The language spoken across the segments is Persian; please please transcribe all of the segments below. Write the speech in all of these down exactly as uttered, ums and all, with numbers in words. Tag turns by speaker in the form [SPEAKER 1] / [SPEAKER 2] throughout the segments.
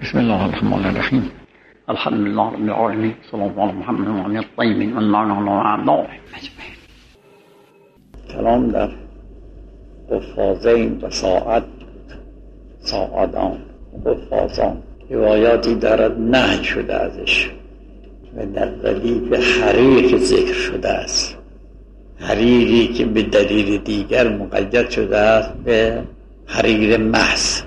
[SPEAKER 1] بسم الله الرحمن الرحیم. الحمد لله رب العالمین، صلی الله علی محمد و علی الطیبین و المعنى اعضاء. کلام در قفازین و ساعد ساعدان و قفازان روایاتی دارد نهی شده ازش و در ردیف حریر ذکر شده است. حریری که به دلیل دیگر مقید شده است به حریر محض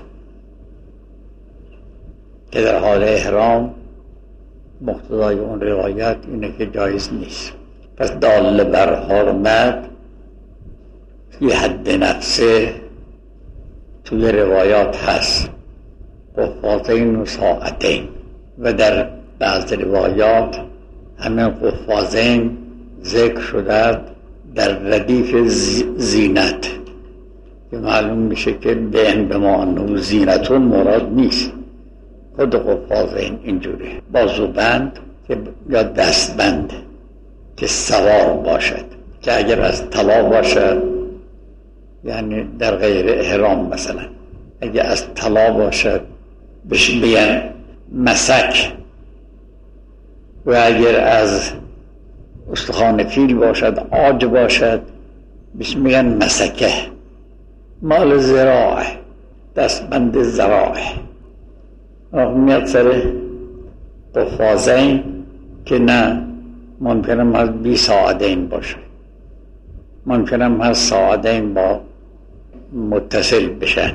[SPEAKER 1] که در حال احرام مقتضای اون روایت اینه که جایز نیست. پس دال بر حرمت فی حد نفسه توی روایات هست، قفازین و ساعتین، و در بعض روایات همین قفازین ذکر شده در ردیف زینت که معلوم میشه که به این به معنی زینتون مراد نیست. خود قفازین اینجوری بازوبند که یا دستبند که سوار باشد، که اگر از طلا باشد یعنی در غیر احرام، مثلا اگر از طلا باشد بهش میگن مسک، و اگر از استخوان فیل باشد، عاج باشد، بهش میگن مسکه. مال زراعه، دستبند زراعه. میاد سر قفازین که نه، ممکنم از بی ساعدین باشه، ممکنم از ساعدین با متصل بشن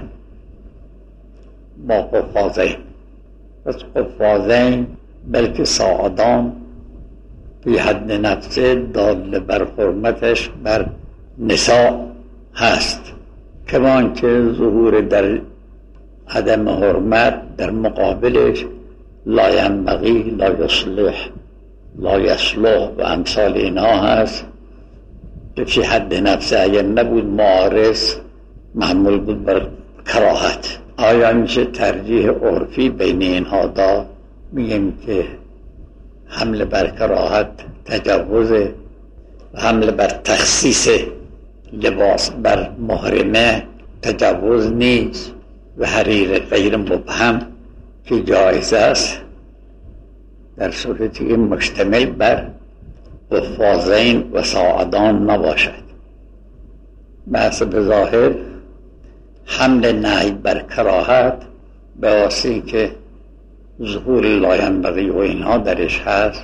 [SPEAKER 1] با قفازین. پس قفازین بلکه ساعدان فی حد نفسه دال بر حرمتش بر نساء هست، کمان که ظهور در عدم حرمت در مقابلش لا ینبغی، لا یصلح، لا یصلح و امثال اینها هست که فی حد نفسه اگر نبود معارض محمول بود بر کراهت. آیا میشه ترجیح عرفی بین اینها داد؟ میگیم که حمل بر کراهت تجوز و حمل بر تخصیص لباس بر محرمه تجوز نیست، و حریر غیر مبهم که جایز است در صورتی که مشتمل بر قفازین و ساعدان نباشد. بحث به ظاهر حمل نهی بر کراهت به واسطه که ظهور لا ینبغی و اینها درش هست،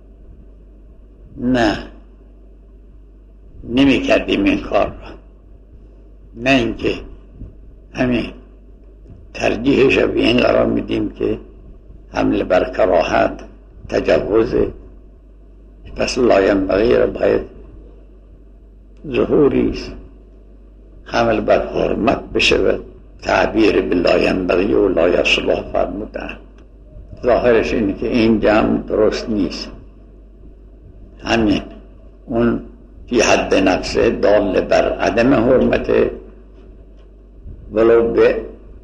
[SPEAKER 1] نه نمی کردیم این کار را، نه اینکه همین ترجیحش به این قرار میدیم که حمل بر کراهت تجوزه. پس لا ینبغی را باید ظهوری حمل بر حرمت بشود. تعبیر به لا ینبغی و لا یصلح فرمودن، ظاهرش اینه که این جمع درست نیست. همین اون فی حد نفسه دال بر عدم حرمت ولو به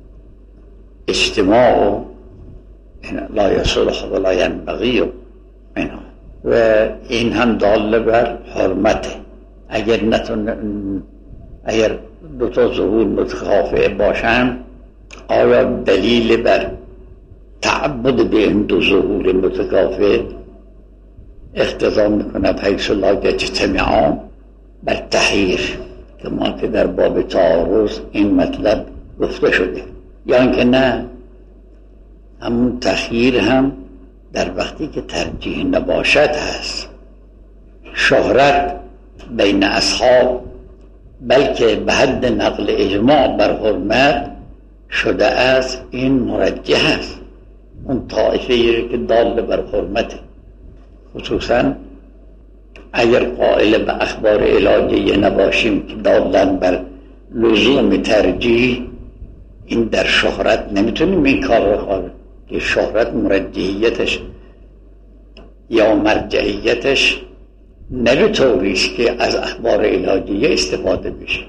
[SPEAKER 1] اجتماع لا یصلح و لا ینبغی منها، و این هم دال بر حرمت. اگر نتون اگر دو تا ظهور متکافئ باشن، آیا دلیل بر تعبد به این دو ظهور متکافئ اقتضا میکند حیث لا یجتمعان بر تحریر، کما که در باب تعارض این مطلب گفته شده، یا اینکه نه، همون تخییر هم در وقتی که ترجیح نباشد هست. شهرت بین اصحاب بلکه به حد نقل اجماع بر حرمت شده است، این مرجح است. اون طائفه که دال بر حرمت، خصوصا اگر قائل به اخبار الهیه نباشیم که دالن بر لزوم ترجیح، این در شهرت نمیتونیم این کار رو خواهد که شهرت مرجحیتش یا مرجعیتش نه طوریست که از اخبار الهیه استفاده بشه.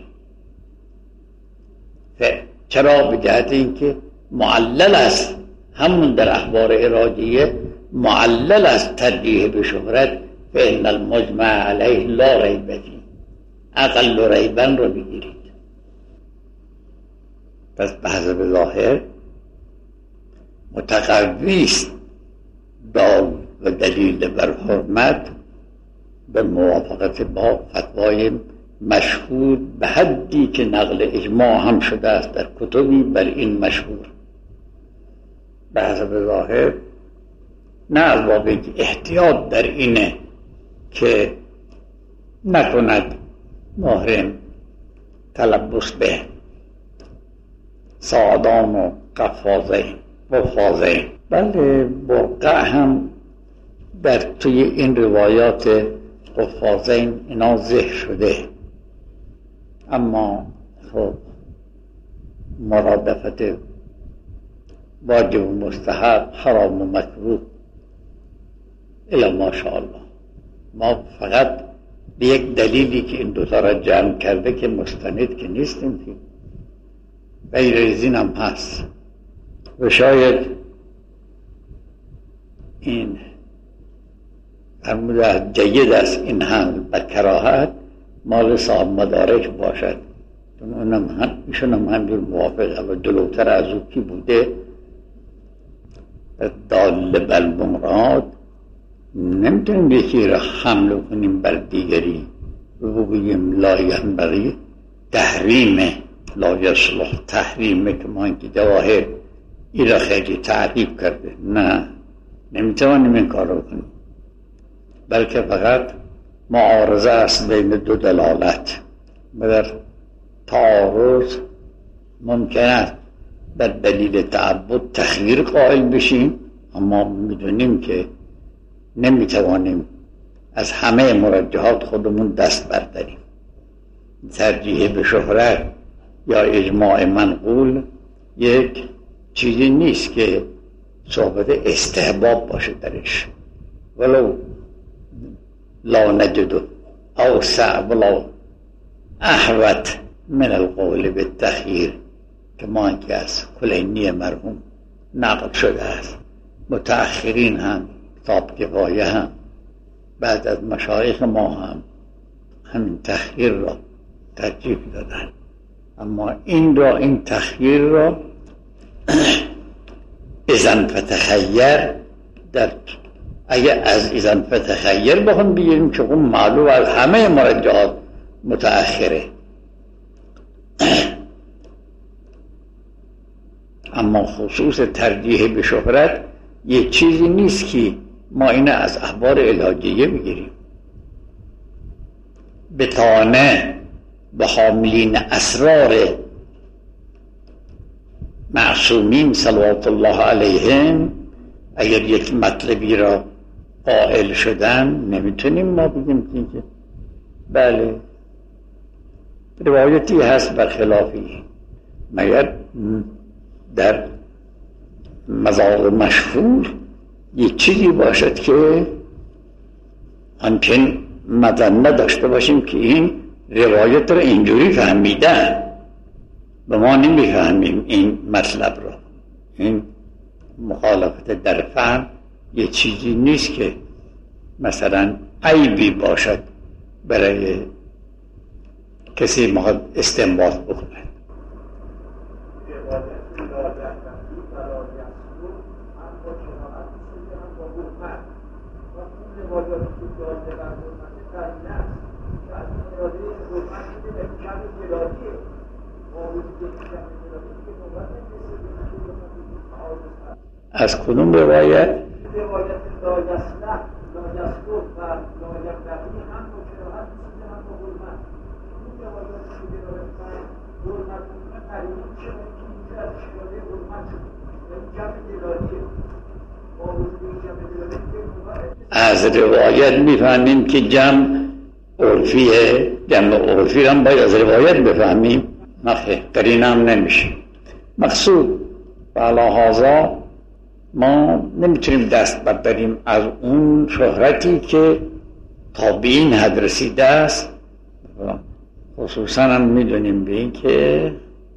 [SPEAKER 1] چرا؟ به جهت اینکه معلل است، همون در اخبار الهیه معلل است ترجیح به شهرت. فإن المجمع علیه لا ریب فیه، اقل ریبا رو بگیرید. پس به حسب ظاهر متقوی است دال و دلیل بر حرمت به موافقت با فتوای مشهور به حدی که نقل اجماع هم شده است در کتبی بر این مشهور به حسب ظاهر، نه از باب احتیاط در اینه که نکند محرم تلبس به ساعدان و قفازین و فازین، بله برقع هم در توی این روایات قفازین اینا ذکر شده، اما خب مرادفت واجب و مستحب، حرام و مکروه الا ماشاءالله. ما فقط به یک دلیلی که این دوتا را جمع کرده که مستند که نیستیم که غیر از این هم هست و شاید این فرموده جید است این هم و کراهت مال صاحب مدارک باشد، اونم هم ایشون هم همجور موافقه و جلوتر از او کی بوده دال بالمراد. نمیتونیم یکی را حمل کنیم بر دیگری و بگوییم لا ینبغی تحریمه، لا یصلح تحریمه که ما اینکه جواهر این را خیلی تعریف کرده، نه نمیتوانیم این کار رو کنیم، بلکه فقط معارضه است بین دو دلالت و در تعارض ممکن است در دلیل تعبد تخییر قائل بشیم، اما میدونیم که نمیتوانیم از همه مرجحات خودمون دست برداریم. ترجیح به شهرت یا اجماع منقول یک چیزی نیست که صحبت استحباب باشه درش، ولو لا نجد اوسع ولا احوط من القول بالتخییر که ما اینکه از کلینی مرحوم نقل شده است. متأخرین هم کتاب کفایه هم بعد از مشایخ ما هم همین تخییر را ترجیح دادن، اما این را این تخییر را اذن فتخیر در اگه از اذن فتخیر بخون بگیریم که اون معلوم از همه مرجعات متأخره، اما خصوص ترجیح به شهرت یه چیزی نیست که ما اینه از اخبار الهاجیه بگیریم. بطانه به حاملین اسرار معصومین صلوات الله علیهم اگر یک مطلبی را قائل شدن، نمیتونیم ما بگیم که بله روایتی هست برخلافی، مگر در مذاق مشهور یک چیزی باشد که همچنین مظنه داشته باشیم که این روایت را اینجوری فهمیدن و ما نمیفهمیم این مطلب را. این مخالفت در فهم یه چیزی نیست که مثلا عیبی باشد برای کسی ما استنباط بکنه. از کدوم روایت؟ روایت لا یصلح لا یصلح و لا یبغی هم با کراهت میشه هم با حرمت. این روایات که دارن حرمت تحریم میشه که اینجا از شراده حرمت این جمع دلالیه. با وجود این جمع دلالیه از روایت میفهمیم که جمع عرفیه، جمع عرفی هم باید از روایت بفهمیم، نخیر قرینه هم نمیشه. مقصود علی هذا ما نمیتونیم دست برداریم از اون شهرتی که تا به این حد رسیده است. خصوصا هم میدونیم به این که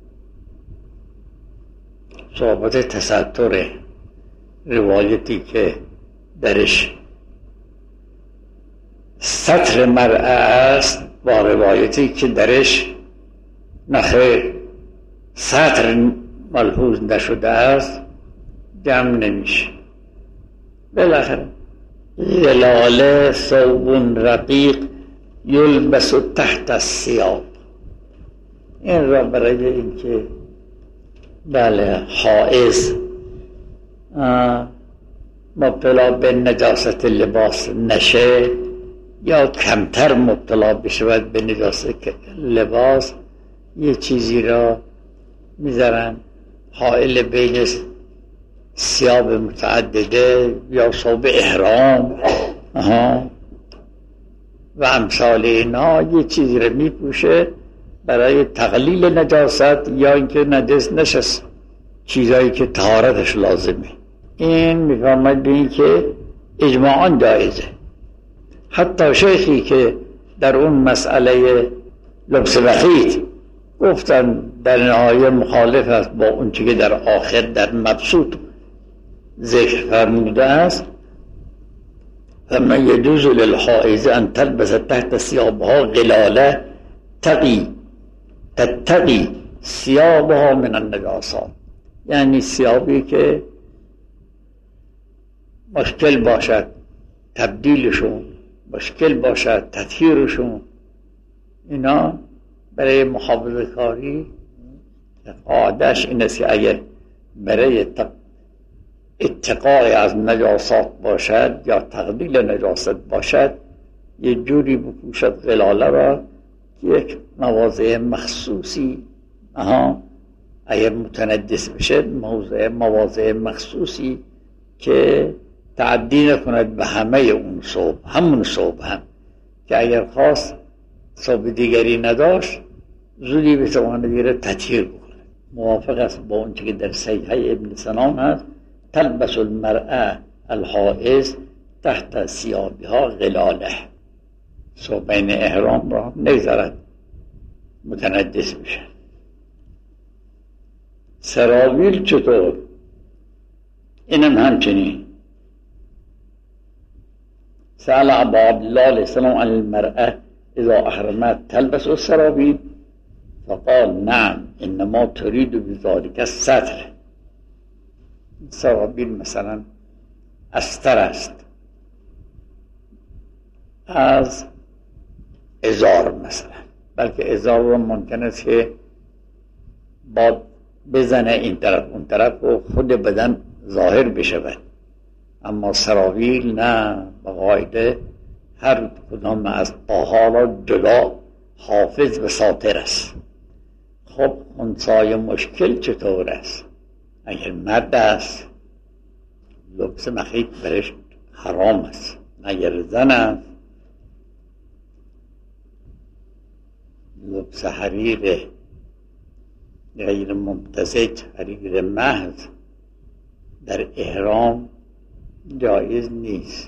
[SPEAKER 1] صحبت تستر روایتی که درش سطر مرعه است با روایتی که درش نخیر سطر ملحوظ نشده است جمع نمیشه. بالاخره غلاله ثوب رقیق یلبس تحت الثیاب، این را برای اینکه بله حائض مبتلا به نجاست لباس نشه یا کمتر مبتلا بشود به نجاست لباس، یه چیزی را میذارن حائل بین ثیاب متعدده یا ثوب احرام آها و امثال اینا، یه چیزی را میپوشه برای تقلیل نجاست یا اینکه نجس نشست چیزایی که طهارتش لازمه. این میفهمد به این که اجماعاً جایزه. حتی شیخی که در اون مسئله لبس مخیط گفتن در نهایت مخالف است با اون چیزی که در آخر در مبسوط ذکر فرموده است. فما يجوز للحائض ان تلبس تحت ثيابها غلاله تقي تتقي ثيابها من النجاسات، یعنی ثیابی که مشکل باشد تبدیلشون، مشکل باشد تطهیرشون، اینا برای محافظه کاری قاعدش این است که اگر برای اتقای از نجاسات باشد یا تقلیل نجاست باشد یه جوری بپوشد غلاله را که یک مواضع مخصوصی آها اگر متنجس بشه موضع مواضع مخصوصی که تعدی نکند به همه اون ثوب، همون ثوب هم که اگر خواست ثوب دیگری نداشت زودی به توان دیگره تطهیر بکنه. موافق است با اون که در صحیحه ابن سنان هست تلبس المرأة الحائض تحت ثیابها غلاله، ثوبین احرام را نگذارد متنجس بشه. سراویل چطور؟ اینم همچنین. سأل ابو عبدالله علیه السلام عن المرأة اذا احرمت تلبس السراویل فقال نعم انما تريد بذلك الستر. سراویل مثلا استر است از ازار مثلا، بلکه ازار رو ممکن است که با بزنه این طرف اون طرف و خود بدن ظاهر بشود، اما سراویل نه، به قاعده هر کدام از پاها را جدا حافظ و ساتر است. خب خنثای مشکل چطور است؟ اگر مرد است لبس مخیط برش حرام است، اگر زن است لبس حریر غیر ممتزج، حریر محض در احرام جایز نیست.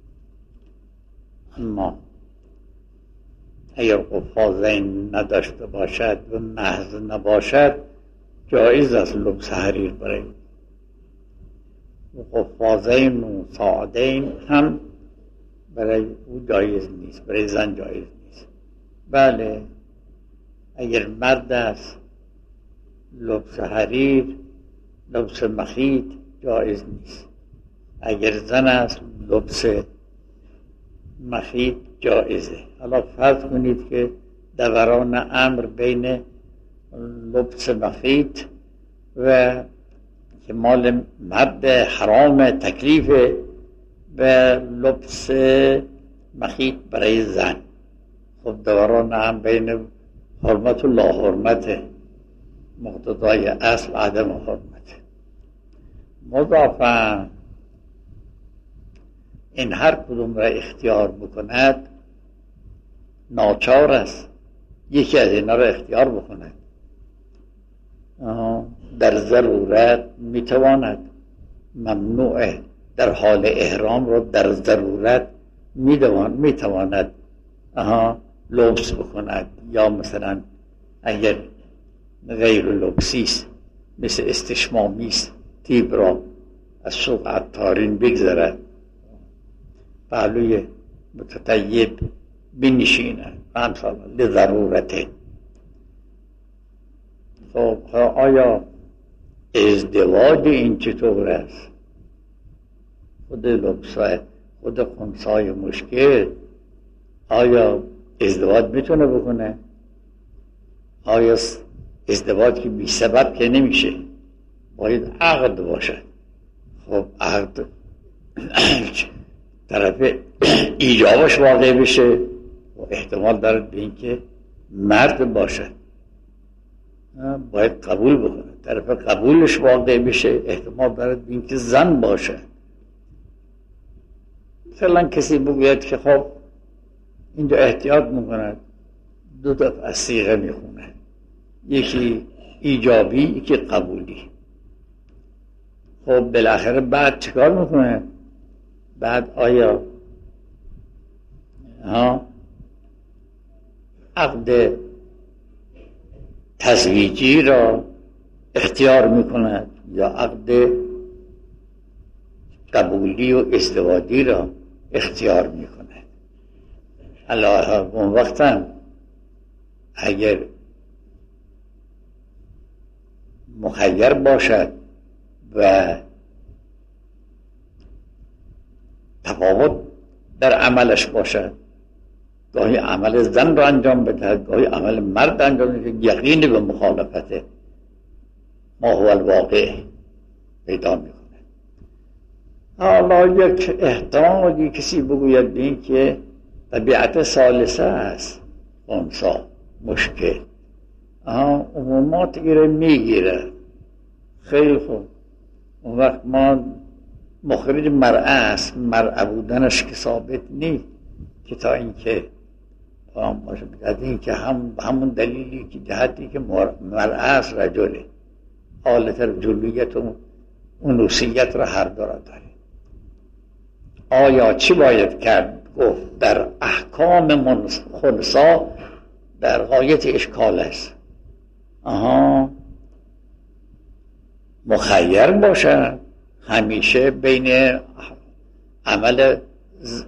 [SPEAKER 1] اما اگر قفازین نداشته باشد و محض نباشد جایز است لبس حریر برای و قفازین و ساعدین هم برای او جایز نیست، برای زن جایز نیست. بله اگر مرد است لبس حریر لبس مخیط جایز نیست، اگر زن است لبس مخیط جایزه. حالا فرض کنید که دوران امر بین لبس مخیط و که مال مرد حرام تکلیف و لبس مخیط برای زن. خب دوران امر بین حرمت و لا حرمت، مقتضای اصل عدم حرمت. مضافاً این هر کدوم را اختیار بکند ناچار است یکی از اینا را اختیار بکند. در ضرورت میتواند، ممنوعه در حال احرام را در ضرورت میتواند لبس بکند، یا مثلا اگر غیر لبسی است مثل استشمامی است تیب را از سوق عطارین بگذرد پهلوی متطیب بنشیند و همسال لضرورته. خب آیا ازدواج این چطور است؟ خود لبسای خود خنثای مشکل آیا ازدواج میتونه بکنه؟ آیا ازدواج که بی سبب که نمیشه، باید عقد باشه. خب عقد طرف ایجابش واقع بشه و احتمال داره به این که مرد باشه، باید قبول بکنه. طرف قبولش واقع بشه احتمال داره به این که زن باشه. مثلا کسی بگوید که خب اینجا احتیاط میکند، دو دفعه صیغه میخونه، یکی ایجابی یکی قبولی. خب بالاخره بعد چیکار میکنه؟ بعد آیا ها عقد تزویجی را اختیار میکند یا عقد قبولی و ازدواجی را اختیار میکند؟ الله اون وقتا اگر مخیر باشد و تفاوت در عملش باشد، گاهی عمل زن رو انجام بدهد گاهی عمل مرد انجام بدهد، یقین به مخالفت ما هو الواقع پیدا میکنه. حالا یک احتمالی کسی بگوید به این که طبیعت ثالثه است خنثی مشکل، آها عمومات ایره میگیره، خیلی خوب، اون وقت ما مخرج مرعه است، مرعه بودنش که ثابت نیست که تا اینکه باشه بگذارد این که هم همون دلیلی که جهتی که مرعه است رجله، حالت رجولیت و انوثیت را هر دو را داره. آیا چی باید کرد؟ گفت در احکام خنثی در غایت اشکال است. آها مخیر باشه همیشه بین عمل ز...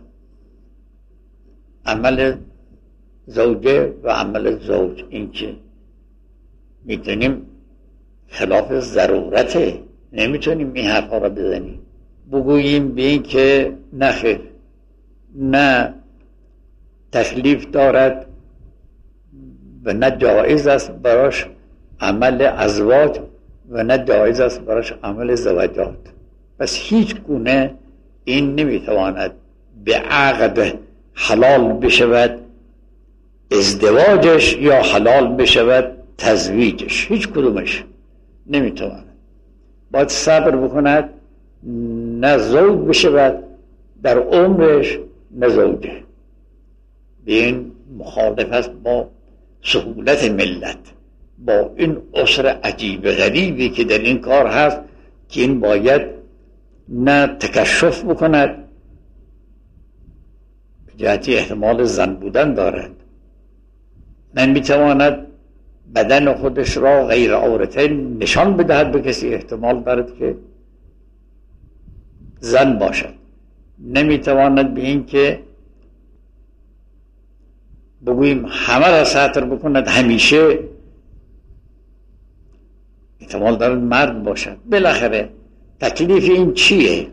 [SPEAKER 1] عمل زوجه و عمل زوج، این که میتونیم خلاف ضرورته، نمیتونیم این حرفا را بزنیم بگوییم به این که نخیر، نه تکلیف دارد و نه جایز است براش عمل ازواج و نه جایز است براش عمل زوجات. پس هیچ گونه این نمیتواند به عقد حلال بشود ازدواجش یا حلال بشود تزویجش، هیچ کدومش نمیتواند. باید صبر بکند نه زوج بشود در عمرش نه زوجه. به این مخالف است با سهولت ملت، با این عسر عجیب غریبی که در این کار هست که این باید نه تکشف بکند جهتی احتمال زن بودن دارد، نه میتواند بدن خودش را غیر عورته نشان بدهد به کسی، احتمال دارد که زن باشد، نمیتواند به این که بگوییم همه را ساتر بکند همیشه، احتمال دارد مرد باشد. بالاخره تکلیف این چیه؟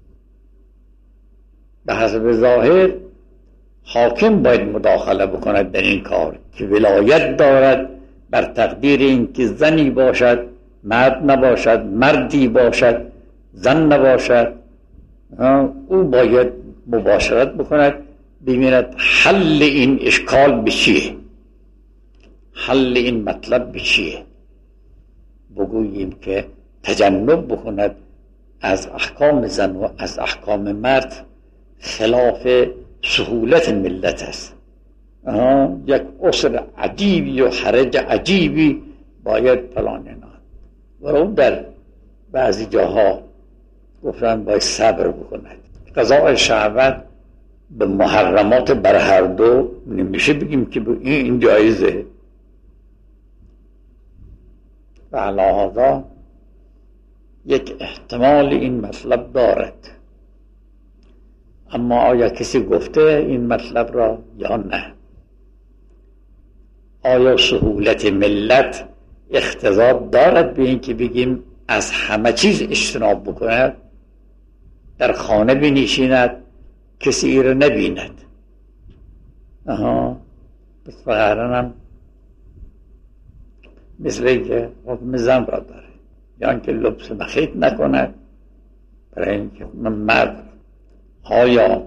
[SPEAKER 1] به حسب ظاهر حاکم باید مداخله بکند در این کار که ولایت دارد بر تقدیر این که زنی باشد مرد نباشد، مردی باشد زن نباشد. او باید مباشرت بکند ببیند حل این اشکال به چیه، حل این مطلب به چیه. بگوییم که تجنب بکند از احکام زن و از احکام مرد خلاف سهولت ملت است. یک عسر عجیبی و حرج عجیبی باید پلانه نهاد. ولو در بعضی جاها گفتن باید صبر بکند. قضاء شهوت به محرمات بر هر دو نمیشه بگیم که این جایزه. و علی هذا یک احتمال این مطلب دارد، اما آیا کسی گفته این مطلب را یا نه؟ آیا سهولت ملت اقتضا دارد به این که بگیم از همه چیز اجتناب بکند، در خانه بنشیند، کسی را نبیند. آها پس فقرانم مثل اینکه حکم زن را داره، یا اینکه لبس مخیط نکند برای اینکه من مرد. آیا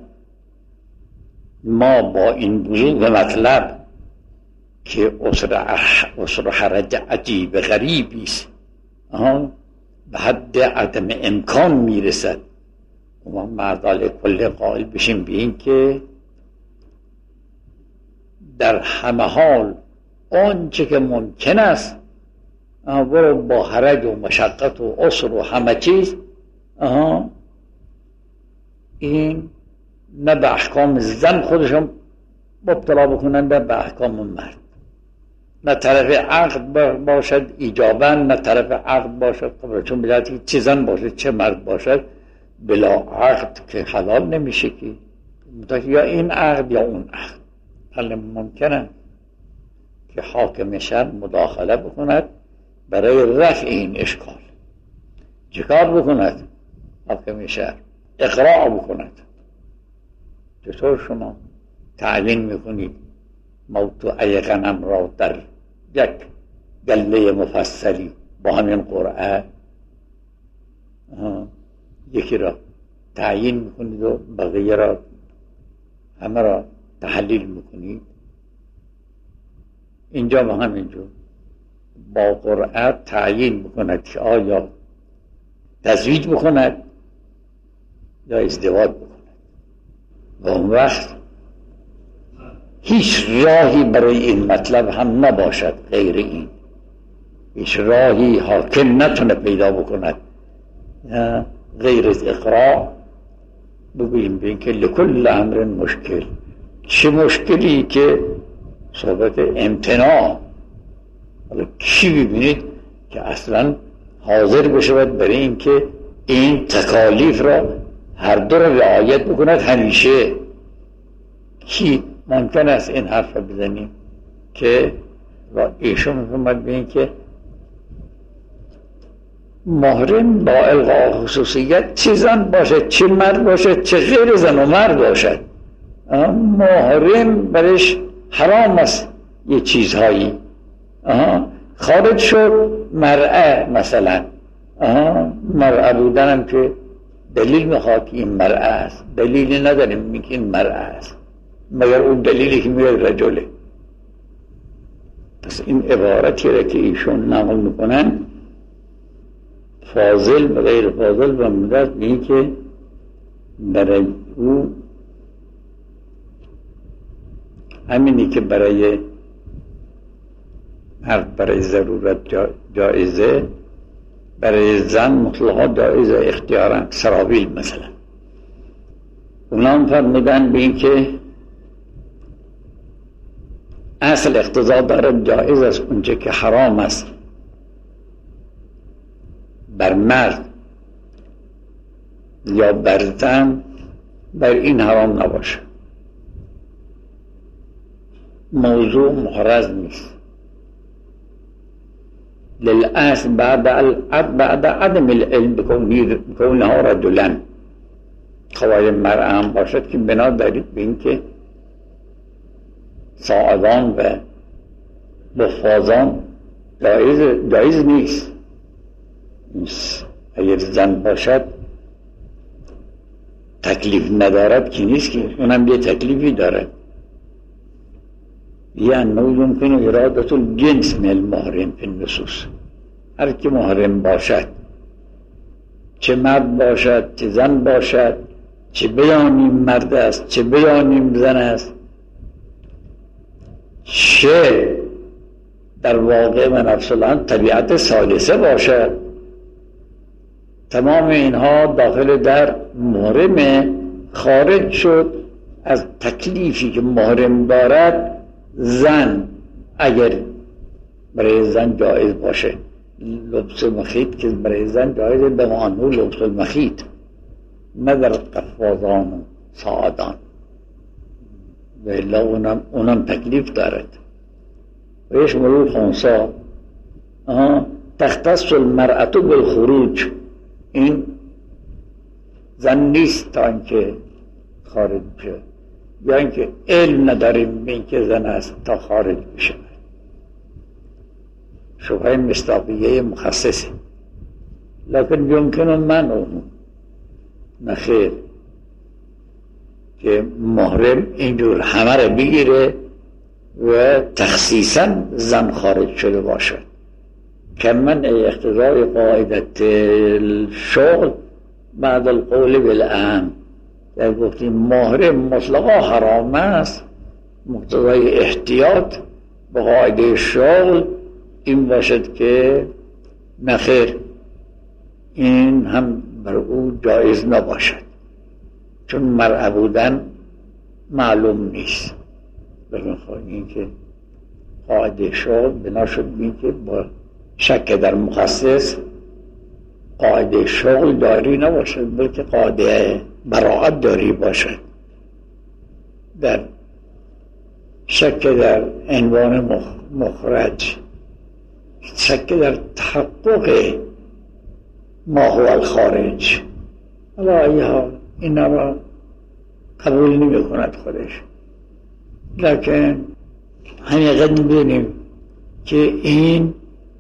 [SPEAKER 1] ما با این بزرگ مطلب که عسر و حرج عجیب غریبی است به حد عدم امکان میرسد و ما مردال کل قائل بشیم به این که در همه حال آنچه که ممکن است برو با حرج و مشقت و عسر و همه چیز آها این نه به احکام زن خودشون مبتلا بکنن نه به احکام مرد، نه طرف عقد باشد ایجابا نه طرف عقد باشد قبل، چون بجاتی چه زن باشد چه مرد باشد بلا عقد که حلال نمیشه که یا این عقد یا اون عقد. حالا ممکنه که حاکم شهر مداخله بکند برای رفع این اشکال. چیکار بکند حاکم شهر؟ اقراع بکند. چطور شما تعیین میکنید موضوع غنم را در یک گله مفصلی با همین قرعه یکی را تعیین میکنید و بقیه را همه را تحلیل میکنید؟ اینجا با همینجور با قرعه تعیین میکند که آیا تزویج بکند یا ازدواج بکند و اون وقت هیچ راهی برای این مطلب هم نباشد غیر این، هیچ راهی حاکم نتونه پیدا بکند غیر از اقراء. بگوییم به این که لکل امر مشکل، چه مشکلی که صحبت امتناع. حالا کی ببینید که اصلا حاضر بشود برای این که این تکالیف را هر دو را رعایت بکند همیشه؟ کی ممکن است این حرف بزنیم که ایشون میفهمد به این که محرم با الغاء خصوصیت چه زن باشد چه مرد باشد چه غیر زن و مرد باشد محرم برش حرام است یه چیزهایی. خارج شد مرأة مثلا مرأة بودنم که دلیل میخواد که این مرأة است، دلیلی نداریم میگه این مرأة است مگر اون دلیلی که میگه رجله. پس این عبارتی را که ایشون نقل میکنن فاضل و غیر فاضل و مدرس میگه که برای او همینی که برای مرد برای ضرورت جایزه برای زن مطلقا جایزه اختیارا. سرابیل مثلا اونا هم فرمودن به این که اصل اقتضا دارد جایز است اونچه که حرام است بر مرد یا بر زن بر این حرام نباشه. موضوع محرز نیست. للأصل بعد بعد عدم العلم بکونها رجلا خواهی مرأة هم باشد که بنا دارید به این که صاعدان و بفازان جایز, جایز نیست. اگر زن باشد تکلیف ندارد که نیست که اونم یه تکلیفی دارد. یعنی یمکن ارادت الجنس من المحرم فی النصوص. هر که محرم باشد چه مرد باشد چه زن باشد چه بیانیم مرد است چه بیانیم زن است چه در واقع و نفسالان طبیعت ثالثه باشد، تمام اینها داخل در محرم. خارج شد از تکلیفی که محرم دارد زن اگر برای زن جایز باشه لبس مخیط که برای زن جایز به معنی لبس المخیط نه در قفازان و ساعدان و الا اونم, اونم تکلیف دارد. و یشمل الخنثی تختص المرأة بالخروج، این زن نیست تا اینکه خارج بشه، یا اینکه علم نداریم به اینکه زن است تا خارج بشه. شبهه مصداقیه مخصصه، لکن یمکن منع، نخیر که محرم اینجور همه رو بگیره و تخصیصا زن خارج شده باشد. که من اقتضای قاعدت الشغل بعد القول بالعام، در گفتیم محرم مطلقا حرام است، مقتضای احتیاط به قاعده شغل این باشد که نخیر این هم بر او جایز نباشد، چون مرأة بودن معلوم نیست. لیکن خواهی این که قاعده شغل بنا شد این که با شک در مخصص قاعده شغل داری نباشد، بلکه قاعده براعت داری باشد. در شک در عنوان مخرج، شک در تحقق ما هو الخارج، حالا ایها اینا را قبول نمی کند خودش. لکن حقیقت می‌بینیم که این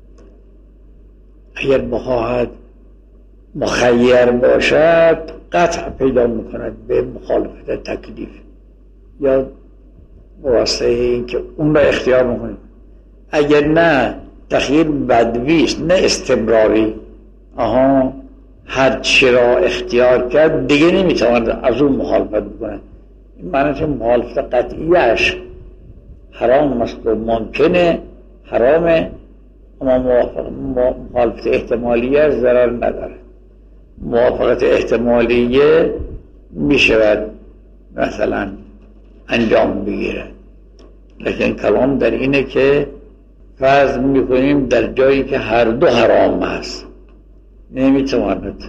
[SPEAKER 1] اگر بخواهد مخیر باشد قطع پیدا میکند به مخالفت تکلیف، یا واسطه این که اون را اختیار میکنه. اگر نه تخییر بدویست نه استمراری، آها هر چی را اختیار کرد دیگه نمیتواند از اون مخالفت بکنه. این معنی که مخالفت قطعیش حرام است و ممکنه حرامه، اما مخالفت احتمالیه ضرر نداره. موافقت احتمالیه میشود مثلا انجام بگیره، لیکن کلام در اینه که فرض میکنیم در جایی که هر دو حرام است، نمیتواند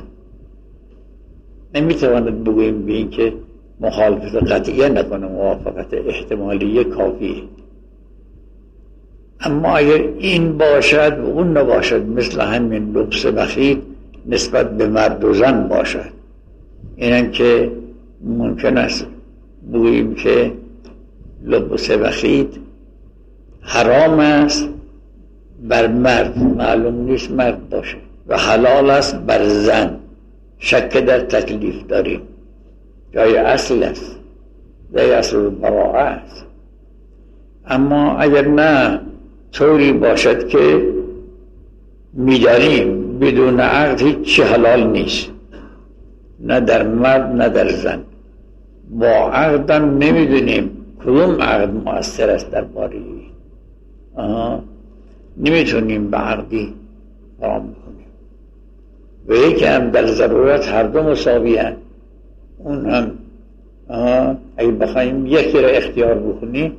[SPEAKER 1] نمیتواند بگوییم به این که مخالفت قطعیه نکنه، موافقت احتمالیه کافیه. اما اگر این باشد و اون نباشد، مثل همین لبس بخیل نسبت به مرد و زن باشد، اینن که ممکن است بگوییم که لبس بخیل حرام است بر مرد، معلوم نیست مرد باشه، و حلال است بر زن، شک در تکلیف داریم، جای اصل است، جای اصل براءه است. اما اگر نه طوری باشد که می‌دانیم بدون عقد هیچ حلال نیست، نه در مرد نه در زن، با عقدم نمیدونیم کدوم عقد مؤثر است در باره آها نمیتونیم به عقدی حرام کنیم. و یکی هم در ضرورت هر دو مساوی هستند، اون هم آها اگه بخوایم یکی را اختیار بکنیم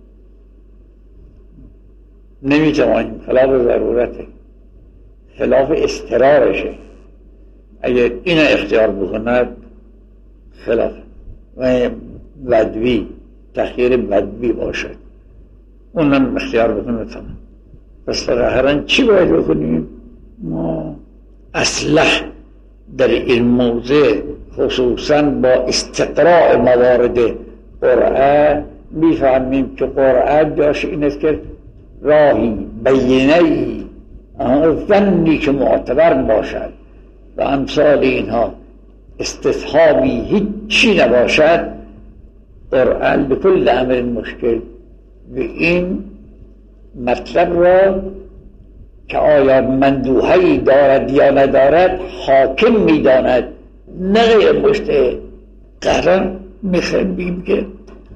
[SPEAKER 1] نمیتوانیم، خلاف ضرورته، خلاف اضطرارشه. اگر این اختیار بکند خلاف و بدوی، تخییر بدوی باشد، اونم اختیار بکنه تمام. پس هران چی باید بکنیم؟ ما اصلح در این موضع خصوصا با استقراء موارد قرآن میفهمیم که قرآن جاش این است که راهی بینه‌ای ظنی که معتبر باشد و امثال اینها استصحابی هیچی نباشد، قرآن به کل امر مشکل و این مطلب را که آیا مندوحه‌ای دارد یا ندارد حاکم میداند، نه غیر مجتهد. قرار میخوایم بگیم که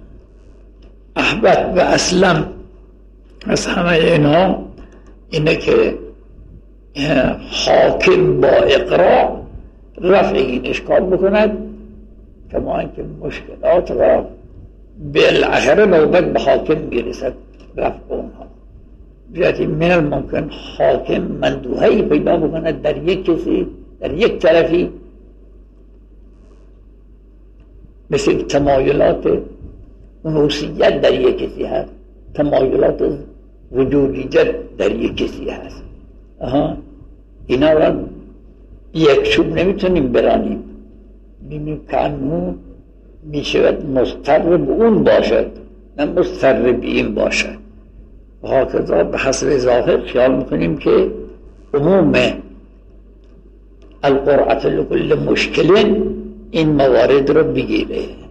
[SPEAKER 1] احبت و اسلم از همه اینها اینه که حاکم با اقرار رفع این اشکال بکند، کما اینکه مشکلات را بالاخره نوبت به حاکم میرسد رفع اونها. جهتی من الممکن حاکم مندوحه‌ای پیدا بکند در یک کسی، در یک طرفی، مثل تمایلات انوثیت در یک کسی هست، تمایلات وجودیت در یک کسی هست. آها اینا را یک چوب نمیتونیم برانیم، میبینیم که انو میشود مضطر به اون باشد نه مضطر به این باشد. و هکذا به حسب ظاهر خیال میکنیم که عموم القرعة لكل مشکل این موارد رو بگیره.